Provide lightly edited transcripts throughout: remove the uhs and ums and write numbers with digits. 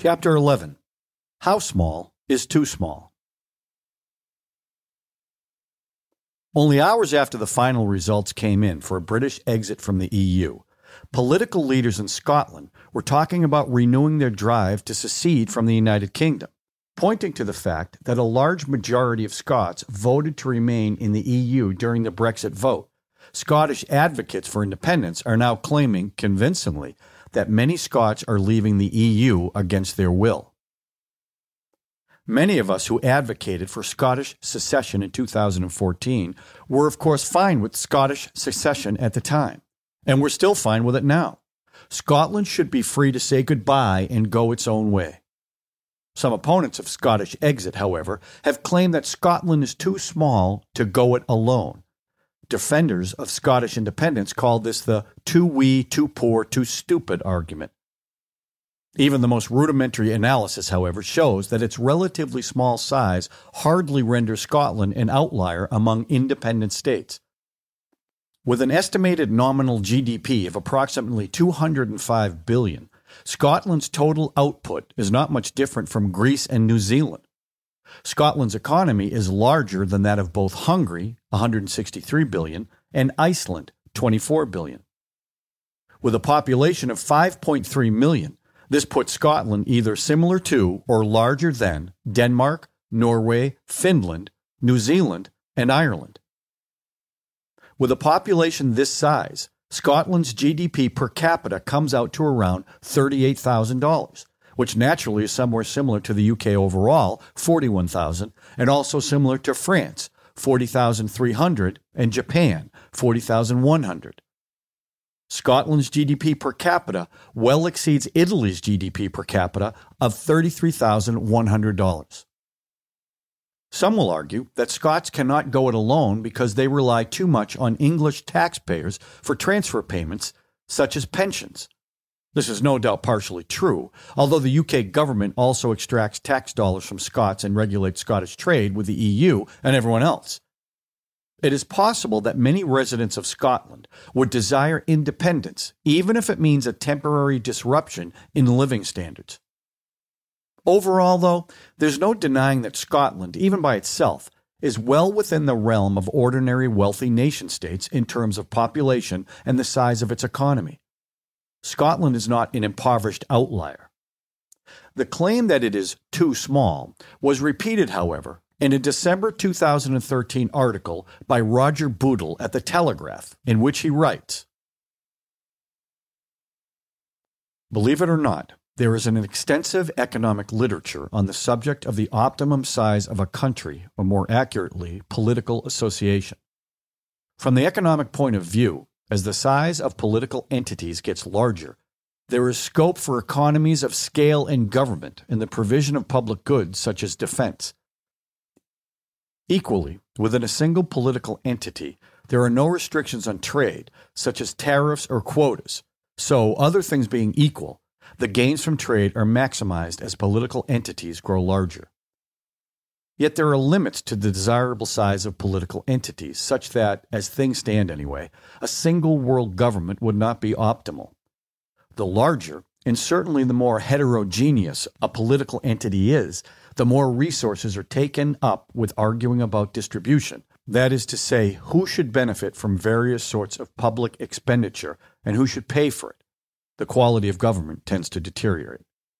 Chapter 11. How small is too small? Only hours after the final results came in for a British exit from the EU, political leaders in Scotland were talking about renewing their drive to secede from the United Kingdom, pointing to the fact that a large majority of Scots voted to remain in the EU during the Brexit vote. Scottish advocates for independence are now claiming, convincingly, that many Scots are leaving the EU against their will. Many of us who advocated for Scottish secession in 2014 were, of course, fine with Scottish secession at the time, and we're still fine with it now. Scotland should be free to say goodbye and go its own way. Some opponents of Scottish exit, however, have claimed that Scotland is too small to go it alone. Defenders of Scottish independence call this the too wee, too poor, too stupid argument. Even the most rudimentary analysis, however, shows that its relatively small size hardly renders Scotland an outlier among independent states. With an estimated nominal GDP of approximately $205 billion, Scotland's total output is not much different from Greece and New Zealand. Scotland's economy is larger than that of both Hungary, $163 billion, and Iceland, $24 billion. With a population of 5.3 million, this puts Scotland either similar to or larger than Denmark, Norway, Finland, New Zealand, and Ireland. With a population this size, Scotland's GDP per capita comes out to around $38,000, which naturally is somewhere similar to the UK overall, $41,000, and also similar to France, $40,300, and Japan, $40,100. Scotland's GDP per capita well exceeds Italy's GDP per capita of $33,100. Some will argue that Scots cannot go it alone because they rely too much on English taxpayers for transfer payments, such as pensions. This is no doubt partially true, although the UK government also extracts tax dollars from Scots and regulates Scottish trade with the EU and everyone else. It is possible that many residents of Scotland would desire independence, even if it means a temporary disruption in living standards. Overall, though, there's no denying that Scotland, even by itself, is well within the realm of ordinary wealthy nation-states in terms of population and the size of its economy. Scotland is not an impoverished outlier. The claim that it is too small was repeated, however, in a December 2013 article by Roger Bootle at The Telegraph, in which he writes, "Believe it or not, there is an extensive economic literature on the subject of the optimum size of a country, or more accurately, political association. From the economic point of view, as the size of political entities gets larger, there is scope for economies of scale in government in the provision of public goods such as defense. Equally, within a single political entity, there are no restrictions on trade, such as tariffs or quotas, so, other things being equal, the gains from trade are maximized as political entities grow larger. Yet there are limits to the desirable size of political entities, such that, as things stand anyway, a single world government would not be optimal. The larger, and certainly the more heterogeneous, a political entity is, the more resources are taken up with arguing about distribution, that is to say, who should benefit from various sorts of public expenditure and who should pay for it. The quality of government tends to deteriorate."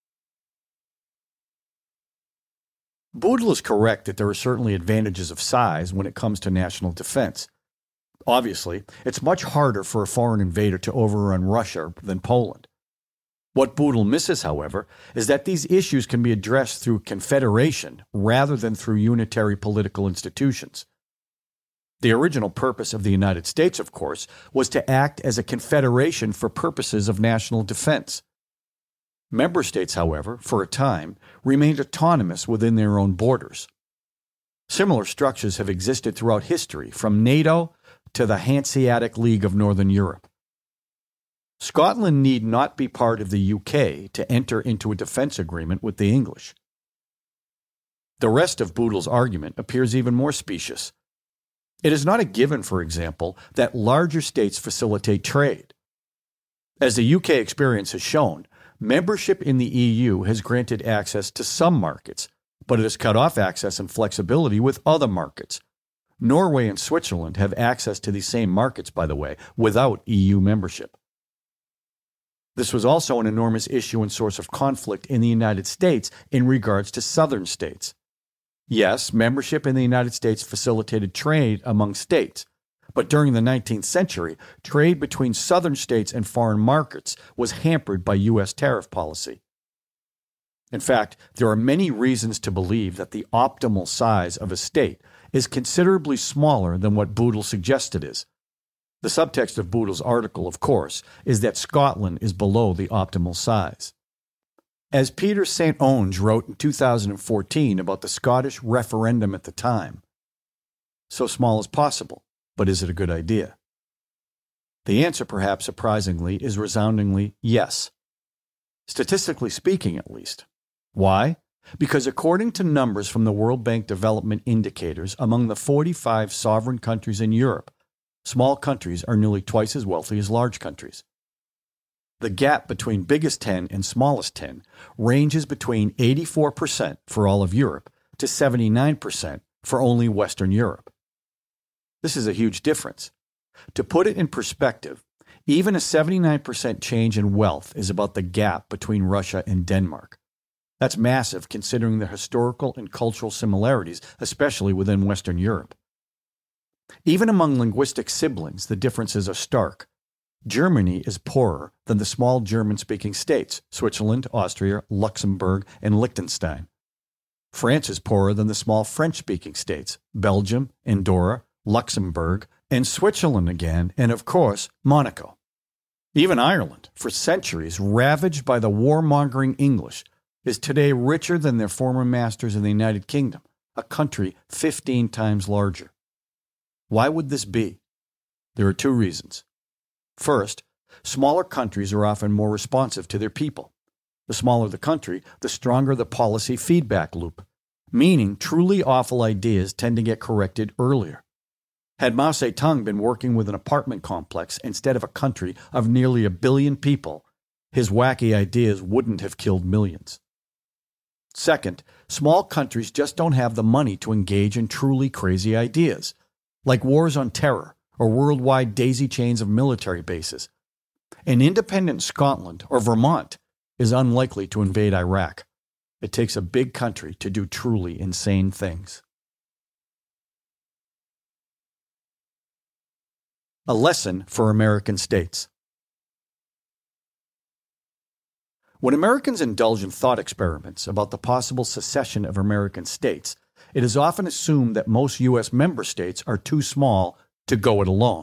Bootle is correct that there are certainly advantages of size when it comes to national defense. Obviously, it's much harder for a foreign invader to overrun Russia than Poland. What Bootle misses, however, is that these issues can be addressed through confederation rather than through unitary political institutions. The original purpose of the United States, of course, was to act as a confederation for purposes of national defense. Member states, however, for a time, remained autonomous within their own borders. Similar structures have existed throughout history, from NATO to the Hanseatic League of Northern Europe. Scotland need not be part of the UK to enter into a defense agreement with the English. The rest of Bootle's argument appears even more specious. It is not a given, for example, that larger states facilitate trade. As the UK experience has shown, Membership in the EU has granted access to some markets, but it has cut off access and flexibility with other markets. Norway and Switzerland have access to these same markets, by the way, without EU membership. This was also an enormous issue and source of conflict in the United States in regards to southern states. Yes, membership in the United States facilitated trade among states, but during the 19th century, trade between southern states and foreign markets was hampered by U.S. tariff policy. In fact, there are many reasons to believe that the optimal size of a state is considerably smaller than what Boodle suggests it is. The subtext of Boodle's article, of course, is that Scotland is below the optimal size. As Peter St. Onge wrote in 2014 about the Scottish referendum at the time, so small as possible, but is it a good idea? The answer, perhaps surprisingly, is resoundingly yes. Statistically speaking, at least. Why? Because according to numbers from the World Bank Development Indicators, among the 45 sovereign countries in Europe, small countries are nearly twice as wealthy as large countries. The gap between biggest 10 and smallest 10 ranges between 84% for all of Europe to 79% for only Western Europe. This is a huge difference. To put it in perspective, even a 79% change in wealth is about the gap between Russia and Denmark. That's massive considering the historical and cultural similarities, especially within Western Europe. Even among linguistic siblings, the differences are stark. Germany is poorer than the small German-speaking states, Switzerland, Austria, Luxembourg, and Liechtenstein. France is poorer than the small French-speaking states, Belgium, Andorra, Luxembourg, and Switzerland again, and of course, Monaco. Even Ireland, for centuries ravaged by the warmongering English, is today richer than their former masters in the United Kingdom, a country 15 times larger. Why would this be? There are two reasons. First, smaller countries are often more responsive to their people. The smaller the country, the stronger the policy feedback loop, meaning truly awful ideas tend to get corrected earlier. Had Mao Zedong been working with an apartment complex instead of a country of nearly 1 billion people, his wacky ideas wouldn't have killed millions. Second, small countries just don't have the money to engage in truly crazy ideas, like wars on terror or worldwide daisy chains of military bases. An independent Scotland or Vermont is unlikely to invade Iraq. It takes a big country to do truly insane things. A lesson for American states. When Americans indulge in thought experiments about the possible secession of American states, it is often assumed that most U.S. member states are too small to go it alone.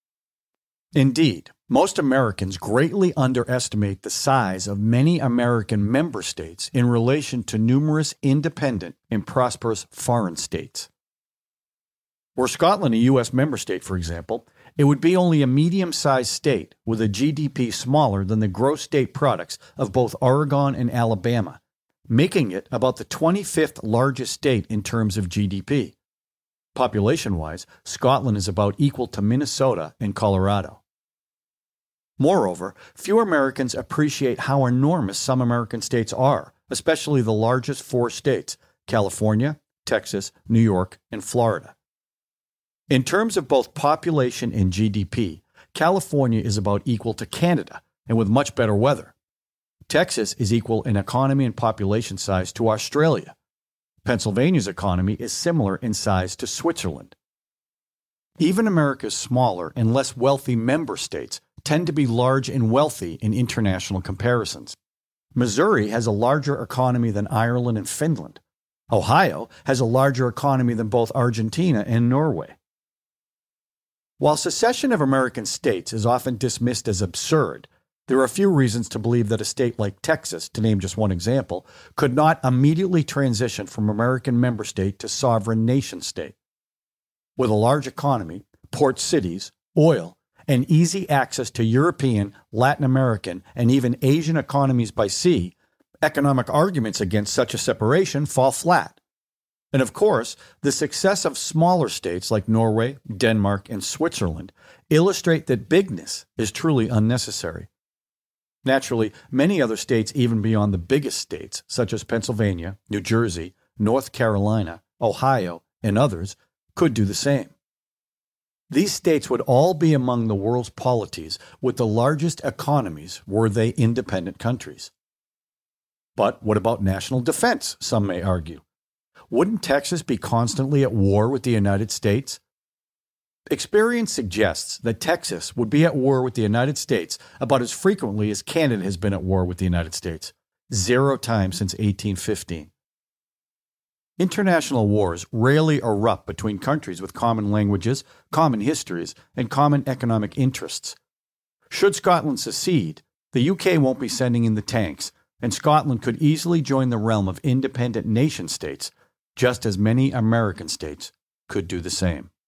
Indeed, most Americans greatly underestimate the size of many American member states in relation to numerous independent and prosperous foreign states. Were Scotland a U.S. member state, for example, it would be only a medium-sized state with a GDP smaller than the gross state products of both Oregon and Alabama, making it about the 25th largest state in terms of GDP. Population-wise, Scotland is about equal to Minnesota and Colorado. Moreover, few Americans appreciate how enormous some American states are, especially the largest 4 states, California, Texas, New York, and Florida. In terms of both population and GDP, California is about equal to Canada, and with much better weather. Texas is equal in economy and population size to Australia. Pennsylvania's economy is similar in size to Switzerland. Even America's smaller and less wealthy member states tend to be large and wealthy in international comparisons. Missouri has a larger economy than Ireland and Finland. Ohio has a larger economy than both Argentina and Norway. While secession of American states is often dismissed as absurd, there are a few reasons to believe that a state like Texas, to name just one example, could not immediately transition from American member state to sovereign nation state. With a large economy, port cities, oil, and easy access to European, Latin American, and even Asian economies by sea, economic arguments against such a separation fall flat. And of course, the success of smaller states like Norway, Denmark, and Switzerland illustrate that bigness is truly unnecessary. Naturally, many other states, even beyond the biggest states, such as Pennsylvania, New Jersey, North Carolina, Ohio, and others, could do the same. These states would all be among the world's polities with the largest economies were they independent countries. But what about national defense, some may argue? Wouldn't Texas be constantly at war with the United States? Experience suggests that Texas would be at war with the United States about as frequently as Canada has been at war with the United States, 0 times since 1815. International wars rarely erupt between countries with common languages, common histories, and common economic interests. Should Scotland secede, the UK won't be sending in the tanks, and Scotland could easily join the realm of independent nation-states, just as many American states could do the same.